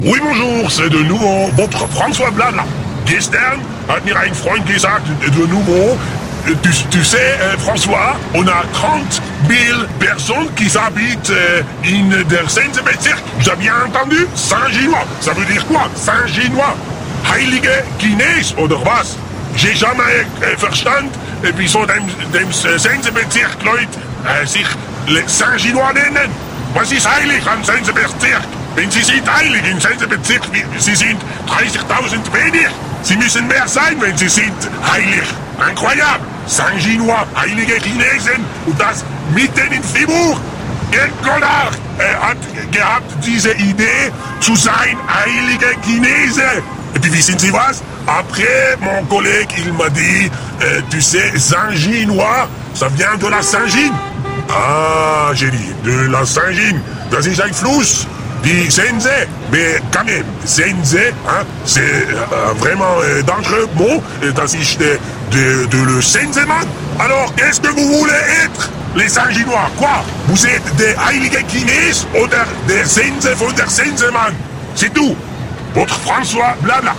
Oui, bonjour, c'est de nouveau votre François Blabla. Gestern hat mir ein Freund gesagt, de nouveau, tu sais, François, on a 30 000 personnes qui habitent in der Sensebezirk. Tu as bien entendu? Saint-Ginois. Ça veut dire quoi? Saint-Ginois. Heilige Chines, oder was? J'ai jamais verstanden, wieso dem Sensebezirk Leute sich Saint-Ginois nennen. Was ist heilig am Sensebezirk? Wenn Sie sind heilig im Sensebezirk, Sie sind 30.000 weniger. Sie müssen mehr sein, wenn Sie sind heilig. Incroyable. Saint-Ginois, heilige Chinesen und das mitten in Fribourg. Gerd Goddard hat gehabt diese Idee zu sein heilige Chinese. Et puis wissen Sie was? Après, mon collègue, il m'a dit, tu sais, Saint-Ginois, ça vient de la Saint-Gine. Ah, j'ai dit, de la Saint-Gine. Das ist ein Fluss. Die Sense, mais quand même, Sense, hein, c'est vraiment dangereux mot, das ist de le Sensemann. Alors, qu'est-ce que vous voulez être, les Saint-Ginois? Quoi? Vous êtes des Heilige Chines oder der Sense von der Sensemann? C'est tout. Votre François Blabla.